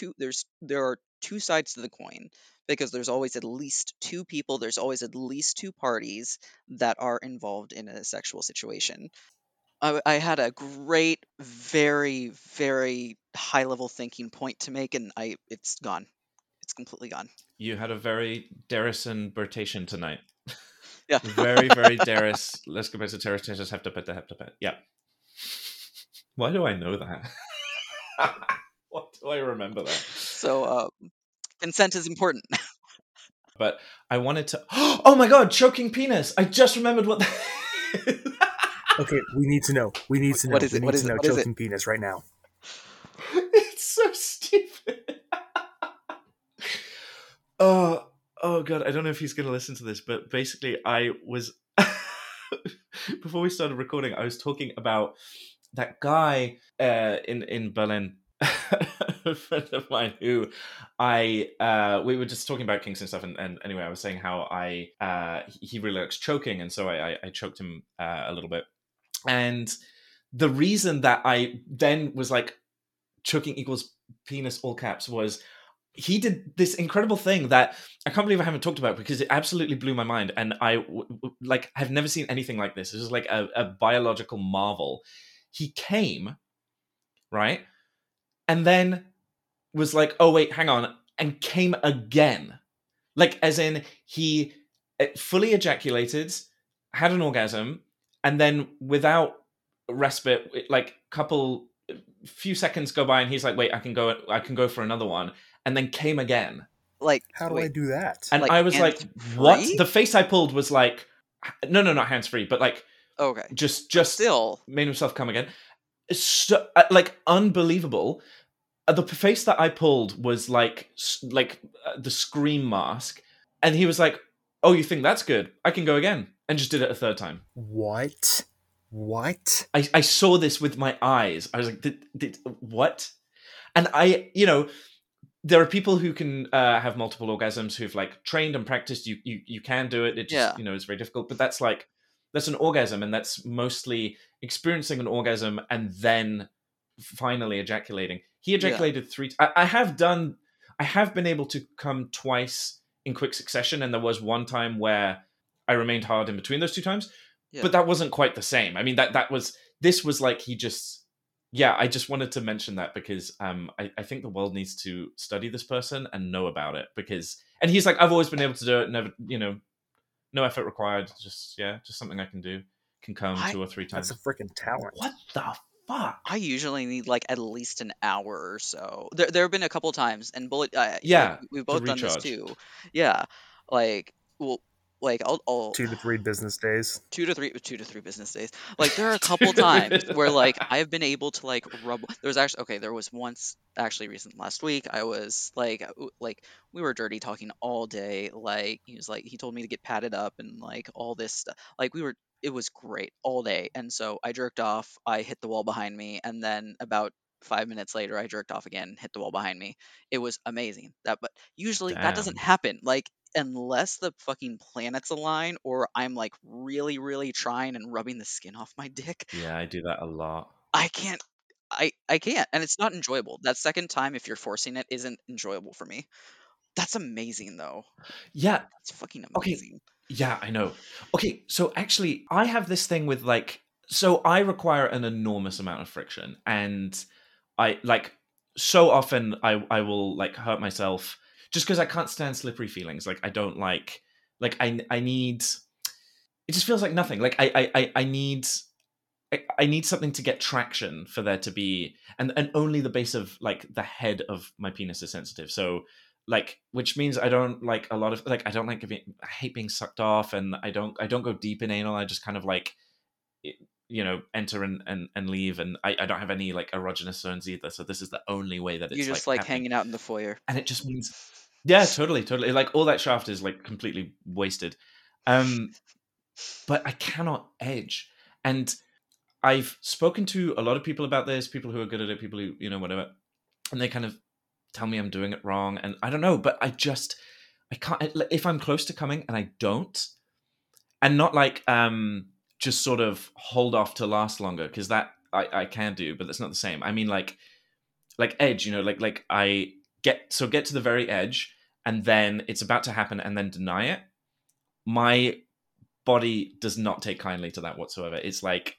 there are two sides to the coin, because there's always at least two people, there's always at least two parties that are involved in a sexual situation. I had a great, very, very high level thinking point to make, and it's gone. It's completely gone. You had a very Darrison Bertation tonight. Yeah. Very, very Darris. Let's go back to Terrace Tenders, have to pet. Yeah. Why do I know that? What do I remember that? So, consent is important. But I wanted to... Oh my god, choking penis! I just remembered what that is. Okay, we need to know. What is it? Choking penis right now. It's so stupid. Oh god, I don't know if he's going to listen to this, but basically I was before we started recording, I was talking about that guy in Berlin, a friend of mine who we were just talking about kinks and stuff, and anyway, I was saying how he really likes choking, and so I choked him a little bit, and the reason that I then was like choking equals penis all caps was he did this incredible thing that I can't believe I haven't talked about because it absolutely blew my mind, and I like have never seen anything like this. It was like a biological marvel. He came, right, and then was like, "Oh wait, hang on," and came again, like as in he fully ejaculated, had an orgasm, and then without respite, like few seconds go by, and he's like, "Wait, I can go for another one." And then came again. Like, how do I do that? And like I was like, what? The face I pulled was like, no, not hands-free, but like, okay, just still made himself come again. So, like, unbelievable. The face that I pulled was like the Scream mask. And he was like, oh, you think that's good? I can go again. And just did it a third time. What? I saw this with my eyes. I was like, what? And there are people who can have multiple orgasms who've like trained and practiced. You can do it. It just it's very difficult. But that's an orgasm, and that's mostly experiencing an orgasm and then finally ejaculating. He ejaculated 3 times. I have been able to come twice in quick succession, and there was one time where I remained hard in between those 2 times. Yeah. But that wasn't quite the same. I mean, this was like he just. Yeah, I just wanted to mention that because I think the world needs to study this person and know about it and he's like, I've always been able to do it, never, no effort required, just something I can do, can come 2 or 3 times. That's a freaking talent. What the fuck? I usually need like at least an hour or so. There have been a couple times, and Bullet, we've both done this too. Yeah, like, well, like I'll 2 to 3 business days. 2 to 3 business days. Like there are a couple times where like I've been able to like rub. There was once actually last week. I was like we were dirty talking all day. Like he told me to get padded up and like all this stuff. Like it was great all day. And so I jerked off. I hit the wall behind me, and then about 5 minutes later, I jerked off again, hit the wall behind me. It was amazing. But usually that doesn't happen. Like, unless the fucking planets align or I'm like really, really trying and rubbing the skin off my dick. Yeah, I do that a lot. I can't. And it's not enjoyable. That second time, if you're forcing it, isn't enjoyable for me. That's amazing, though. Yeah, that's fucking amazing. Okay. Yeah, I know. Okay, so actually, I have this thing with like, so I require an enormous amount of friction, and I like so often I will like hurt myself just because I can't stand slippery feelings. Like I don't like I need. It just feels like nothing. Like I need something to get traction for there to be, and only the base of like the head of my penis is sensitive. So like, which means I don't like a lot of like I don't like I hate being sucked off, and I don't go deep in anal. I just kind of like enter and leave, and I don't have any like erogenous zones either. So this is the only way that it's you're just like hanging out in the foyer, and it just means totally like all that shaft is like completely wasted. But I cannot edge, and I've spoken to a lot of people about this, people who are good at it, people who whatever, and they kind of tell me I'm doing it wrong, and I don't know, but I can't. If I'm close to coming and I don't, and not like just sort of hold off to last longer, because that I can do, but that's not the same. I mean like edge, like I get to the very edge, and then it's about to happen, and then deny it. My body does not take kindly to that whatsoever. It's like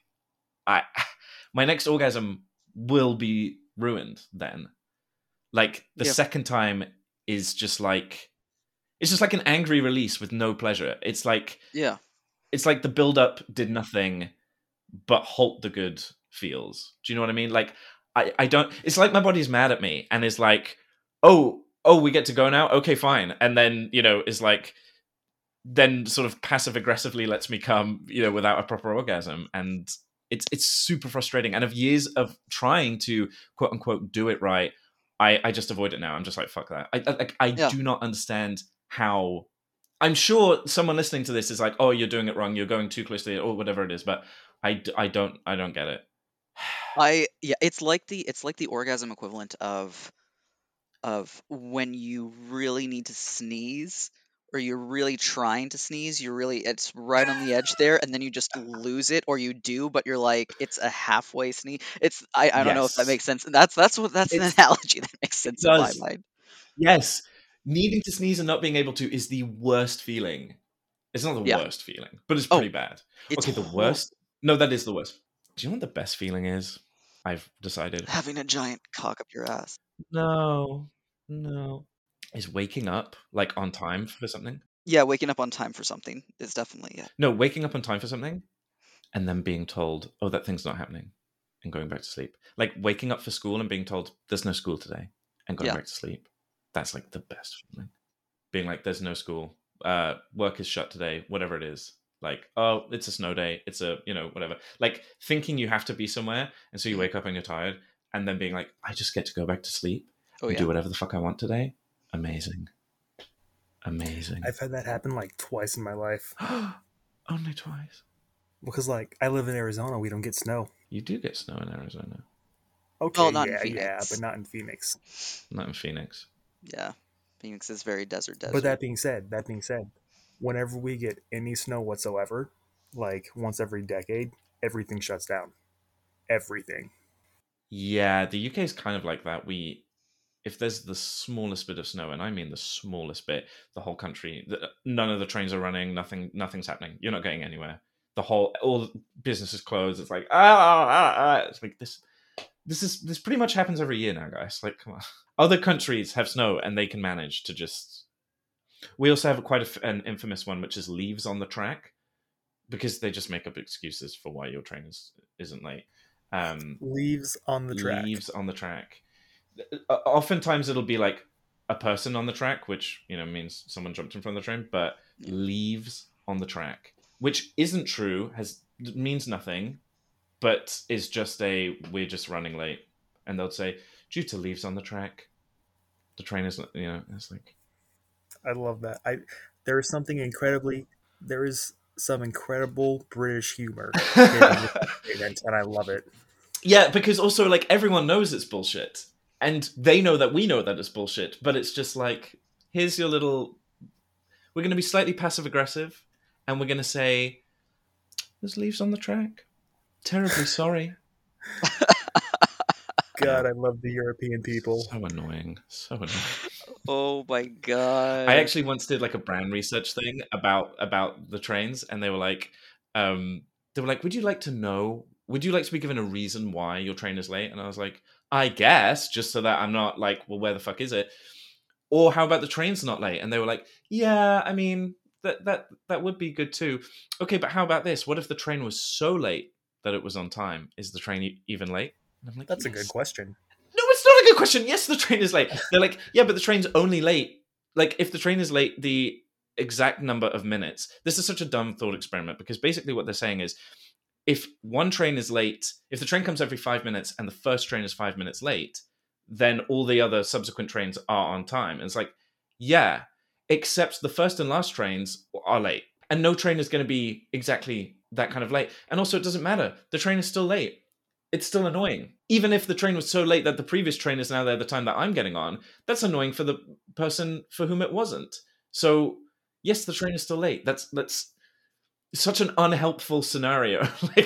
my next orgasm will be ruined then. Like the second time is just like it's just like an angry release with no pleasure. It's like it's like the build up did nothing but halt the good feels. Do you know what I mean? Like I don't. It's like my body's mad at me and is like, oh, we get to go now. Okay, fine. And then is like, then sort of passive aggressively lets me come, without a proper orgasm, and it's super frustrating. And of years of trying to quote unquote do it right, I just avoid it now. I'm just like, fuck that. I do not understand how. I'm sure someone listening to this is like, oh, you're doing it wrong. You're going too close to it, or whatever it is. But I don't get it. It's like the orgasm equivalent of when you really need to sneeze, or you're really trying to sneeze, it's right on the edge there, and then you just lose it, or you do, but you're like, it's a halfway sneeze. I don't know if that makes sense. That's an analogy that makes sense in my mind. Yes. Needing to sneeze and not being able to is the worst feeling. It's not the worst feeling, but it's pretty bad. Okay, the worst? No, that is the worst. Do you know what the best feeling is? I've decided. Having a giant cock up your ass. No. Is waking up like on time for something? Yeah, waking up on time for something is definitely it. No, waking up on time for something and then being told, oh, that thing's not happening, and going back to sleep. Like waking up for school and being told there's no school today and going back to sleep. That's like the best feeling. Being like, there's no school. Work is shut today, whatever it is. Like, oh, it's a snow day. It's a, whatever. Like thinking you have to be somewhere. And so you wake up and you're tired. And then being like, I just get to go back to sleep and do whatever the fuck I want today. Amazing. I've had that happen like twice in my life. Only twice? Because like I live in Arizona. We don't get snow. You do get snow in Arizona. Okay, well, but not in Phoenix. Not in Phoenix. Yeah. Phoenix is very desert. But that being said, whenever we get any snow whatsoever, like once every decade, everything shuts down. Everything. Yeah, the UK is kind of like that. If there's the smallest bit of snow, and I mean the smallest bit, the whole country, none of the trains are running, nothing's happening. You're not getting anywhere. All the businesses closed. It's like, It's like this pretty much happens every year now, guys. Like, come on. Other countries have snow and they can manage to just... We also have quite an infamous one, which is leaves on the track, because they just make up excuses for why your train isn't late. Leaves on the track. Leaves on the track. Oftentimes it'll be like a person on the track, which means someone jumped in front of the train, but leaves on the track, which isn't true, means nothing, but is just we're just running late. And they'll say, due to leaves on the track, the train is, it's like... I love that. There is some incredible British humor and I love it. Yeah, because also like everyone knows it's bullshit, and they know that we know that it's bullshit, but it's just like, here's your little... We're going to be slightly passive aggressive, and we're going to say, there's leaves on the track. Terribly sorry. God, I love the European people. So annoying. Oh my god. I actually once did like a brand research thing about the trains, and they were like, would you like to be given a reason why your train is late? And I was like, I guess, just so that I'm not like, well, where the fuck is it? Or how about the train's not late? And they were like, yeah, I mean, that would be good too. Okay, but how about this? What if the train was so late that it was on time? Is the train even late? And I'm like, that's a good question. No, it's not a good question. Yes, the train is late. They're like, yeah, but the train's only late. Like, if the train is late the exact number of minutes, this is such a dumb thought experiment, because basically what they're saying is, if one train is late, if the train comes every 5 minutes and the first train is 5 minutes late, then all the other subsequent trains are on time. And it's like, yeah, except the first and last trains are late. And no train is going to be exactly that kind of late. And also, it doesn't matter. The train is still late. It's still annoying. Even if the train was so late that the previous train is now there the time that I'm getting on, that's annoying for the person for whom it wasn't. So, yes, the train is still late. That's such an unhelpful scenario.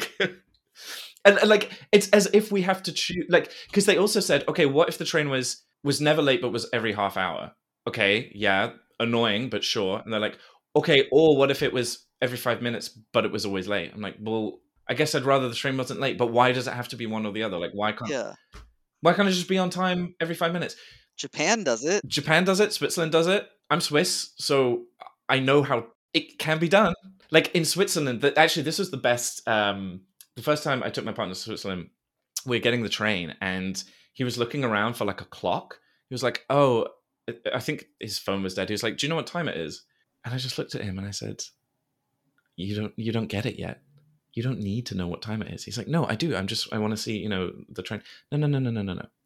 And like, it's as if we have to choose, like, because they also said, okay, what if the train was never late but was every half hour? Okay, yeah, annoying, but sure. And they're like, okay, or what if it was every 5 minutes but it was always late? I'm like, well, I guess I'd rather the train wasn't late, but why does it have to be one or the other? Like, why can't it just be on time every 5 minutes? Japan does it. Switzerland does it. I'm Swiss, so I know how it can be done. Like in Switzerland, actually, this was the best. The first time I took my partner to Switzerland, we were getting the train, and he was looking around for like a clock. He was like, oh, I think his phone was dead. He was like, do you know what time it is? And I just looked at him and I said, you don't get it yet. You don't need to know what time it is. He's like, no, I do. I want to see, the train. No.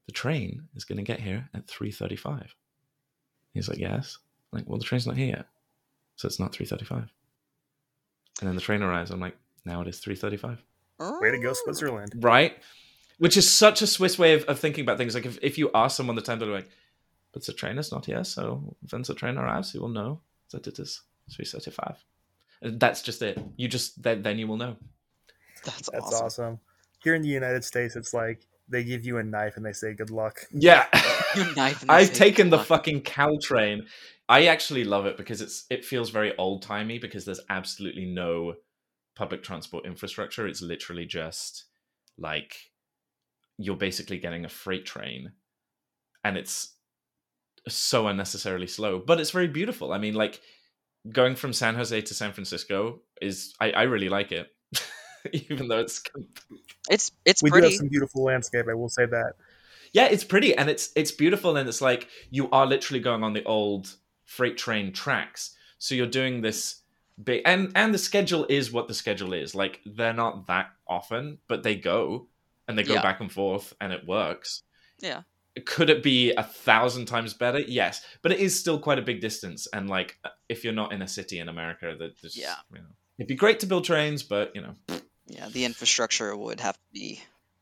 the train is going to get here at 3:35. He's like, yes. I'm like, well, the train's not here yet, so it's not 3:35. And then the train arrives. I'm like, now it is 3:35. Way to go, Switzerland. Right? Which is such a Swiss way of thinking about things. Like if you ask someone the time, they're like, but the train is not here, so once the train arrives, you will know that it is 3:35. That's just it. Then you will know. That's awesome. Here in the United States, it's like they give you a knife and they say good luck. Yeah. I've taken the fucking Caltrain. I actually love it because it feels very old-timey because there's absolutely no public transport infrastructure. It's literally just like you're basically getting a freight train, and it's so unnecessarily slow, but it's very beautiful. I mean, like going from San Jose to San Francisco I really like it. Even though it's we pretty. Do have some beautiful landscape, I will say that. Yeah, it's pretty, and it's beautiful, and it's like you are literally going on the old freight train tracks. So you're doing this big, and the schedule is what the schedule is. Like they're not that often, but they go back and forth, and it works. Yeah. Could it be 1,000 times better? Yes, but it is still quite a big distance, and like if you're not in a city in America, it'd be great to build trains, but Yeah, the infrastructure would have to be,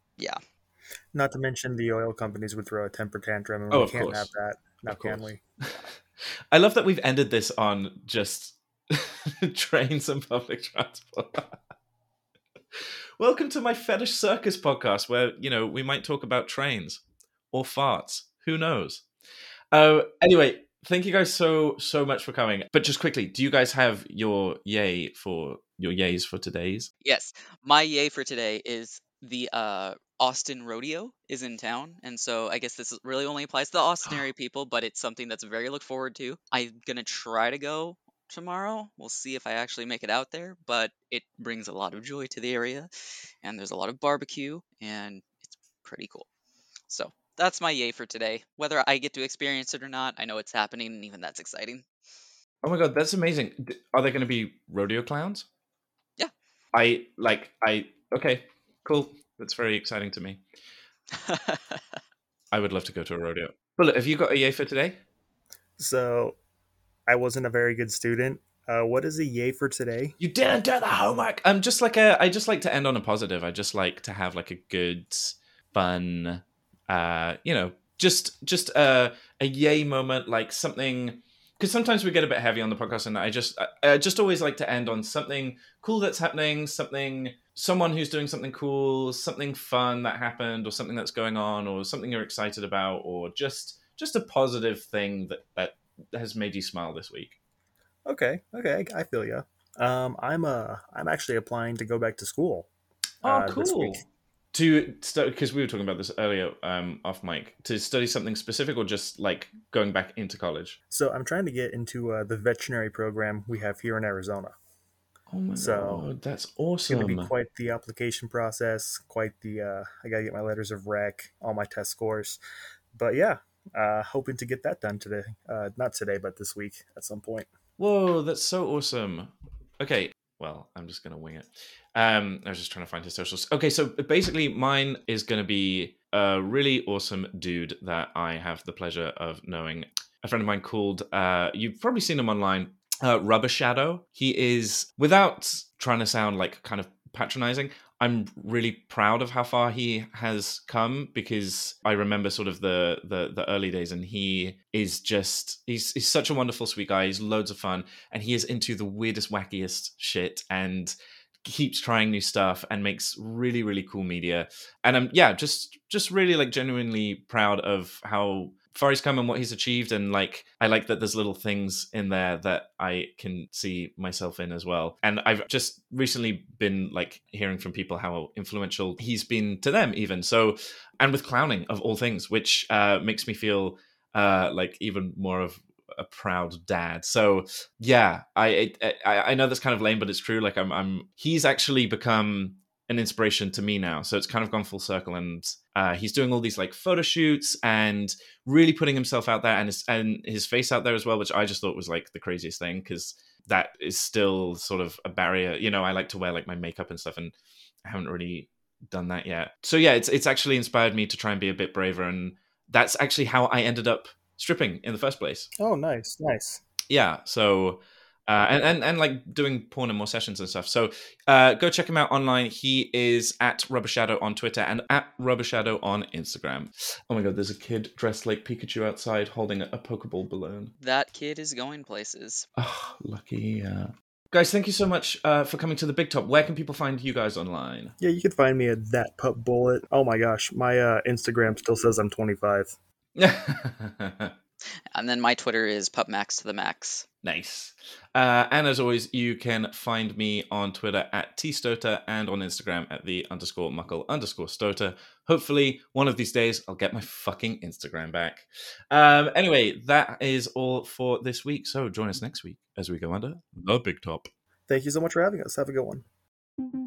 Not to mention the oil companies would throw a temper tantrum, and we can't have that. Now can we? I love that we've ended this on just trains and public transport. Welcome to my Fetish Circus podcast, where we might talk about trains or farts. Who knows? Anyway, thank you guys so much for coming. But just quickly, do you guys have your yays for today's? Yes, my yay for today is the Austin Rodeo is in town, and so I guess this really only applies to the Austin area people, but it's something that's very look forward to. I'm gonna try to go tomorrow. We'll see if I actually make it out there, but it brings a lot of joy to the area, and there's a lot of barbecue, and it's pretty cool. So that's my yay for today. Whether I get to experience it or not, I know it's happening, and even that's exciting. Oh my god, that's amazing. Are there going to be rodeo clowns? Yeah. Okay, cool. That's very exciting to me. I would love to go to a rodeo. Bullet, have you got a yay for today? So, I wasn't a very good student. What is a yay for today? You didn't do the homework. I just like to end on a positive. I just like to have like a good, fun, just a yay moment, like something. Because sometimes we get a bit heavy on the podcast, and I just always like to end on something cool that's happening, someone who's doing something cool, something fun that happened, or something that's going on, or something you're excited about, or just a positive thing that has made you smile this week. Okay, I feel ya. I'm actually applying to go back to school. Oh, cool. This week. Because we were talking about this earlier off mic, to study something specific, or just like going back into college? So I'm trying to get into the veterinary program we have here in Arizona. Oh my god, that's awesome. It's going to be quite the application process, I got to get my letters of rec, all my test scores. But yeah, hoping to get that done today. Not today, but this week at some point. Whoa, that's so awesome. Okay, well, I'm just going to wing it. I was just trying to find his socials. Okay, so basically mine is going to be a really awesome dude that I have the pleasure of knowing. A friend of mine called, you've probably seen him online, Rubber Shadow. He is, without trying to sound like kind of patronizing, I'm really proud of how far he has come, because I remember sort of the early days, and he is just, he's such a wonderful, sweet guy. He's loads of fun, and he is into the weirdest, wackiest shit, and keeps trying new stuff and makes really, really cool media. And I'm just really like genuinely proud of how far he's come and what he's achieved. And like, I like that there's little things in there that I can see myself in as well. And I've just recently been like hearing from people how influential he's been to them even. So, and with clowning of all things, which makes me feel like even more of a proud dad. So yeah, I know that's kind of lame, but it's true. Like he's actually become an inspiration to me now. So it's kind of gone full circle, and he's doing all these like photo shoots and really putting himself out there, and his face out there as well, which I just thought was like the craziest thing, because that is still sort of a barrier. I like to wear like my makeup and stuff, and I haven't really done that yet. So yeah, it's actually inspired me to try and be a bit braver, and that's actually how I ended up stripping in the first place. Oh, nice. Yeah, so and like doing porn and more sessions and stuff. So go check him out online. He is at Rubber Shadow on Twitter and at Rubber Shadow on Instagram. Oh my god, there's a kid dressed like Pikachu outside holding a Pokeball balloon. That kid is going places. Oh, lucky. Guys, thank you so much for coming to the Big Top. Where can people find you guys online? Yeah, you can find me at That Pup Bullet. Oh my gosh, my Instagram still says I'm 25. And then my Twitter is PupMax to the max. Nice. And as always, you can find me on Twitter at tstota and on Instagram at _muckle_stota. Hopefully, one of these days, I'll get my fucking Instagram back. Anyway, that is all for this week. So join us next week as we go under the Big Top. Thank you so much for having us. Have a good one.